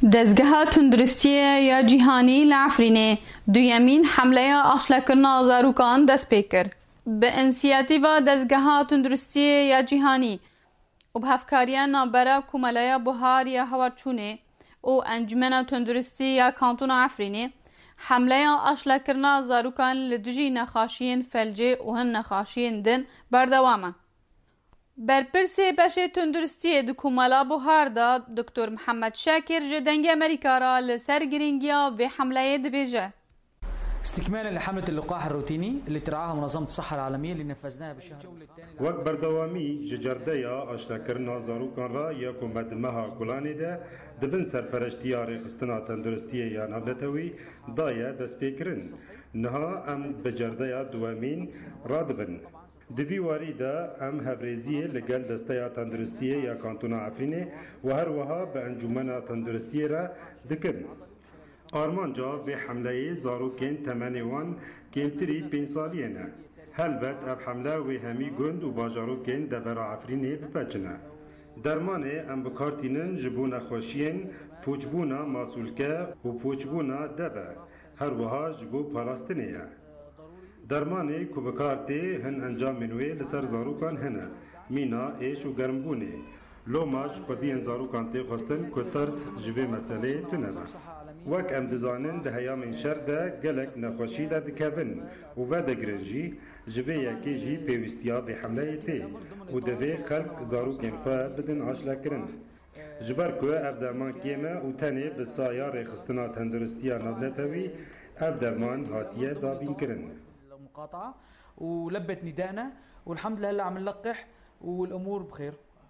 دزگاه تندرستی یا جهانی لعفرینه دویمین حمله آشلکرنا زاروکان دست پیکر به انسیاتیوا دزگاه تندرستی یا جهانی و به هفکاریان نابرا کمالای بحار یا هوارچونه و انجمن تندرستی یا کانتون عفرینه حمله آشلکرنا زاروکان لدوجی نخاشین فلجه و هن نخاشین دن بردوامه. برپرسی بشه تندرستی دو کمالا بحار دا دکتر محمد شاکر جدنگ امریکا را لسر گرینگیا و حمله دبیجه. استكمالا لحملة اللقاح الروتيني اللي ترعاها منظمة الصحة العالمية اللي نفذناها بالشهر وقت بردوامي ججرديا اشتكرنا زاروكان را يكون مدمها كولاني ده دبن سرپرشتيا رخصتنا تندرستية يا نابلتوي دايا دست بيكرن نها ام بجرديا دوامين رادبن دوی واری دا ام هفریزیه لگل دستیا تندرستیه یا کانتونا عفرینه و هر وها به انجمن تندرستیه را دکن. آرمان جا به حمله زاروکین تمنیوان کمتری 5 سالیه نه. هلبت اب حمله و همی گند و باجاروکین دور عفرینه بپچنه. درمانه ام بکارتینن جبون خوشین پوچبونا ماسولکه و پوچبونا دوه. هر وها جبو پاراستنه. درمانی که بکارتی هن انجام منوی لسر زاروکان هنه مینا ایش و گرمبونه لوماج قدین زاروکان تی خواستن که ترس جبه مسئله تونه وک ام دزانن ده هیام انشر ده گلک نخوشی ده دکوین و بده گرنجی جبه یکی جی پیوستیا به حمله تی و دوی خلق زاروکین خواه بدن عاشله کرن جبر که اف درمان کیمه و تنه بسایا ریخستنا تندرستیا نابلتوی اف درمان هاتیه دابین کرن مقاطعة ولبت نداءنا والحمد لله هلا عم نلقح والامور بخير.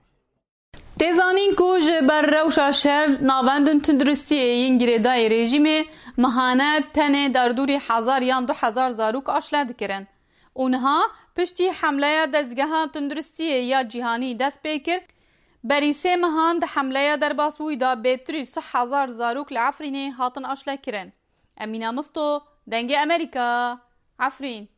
تزانین که بر روشا شهر ناوندن تندرستی ینگری دای رژیم مهانه تنه در دوری 1000 یا 2000 زاروک آشله دکرن. اونها پشتی حمله دزگاه تندرستی یا جهانی دست پیکر بری 3 مهان ده حمله در باسوی دا بهتری 3000 زاروک لعفرینه هاتن آشله کرن. امینه مستو دنگ امریکا عفرین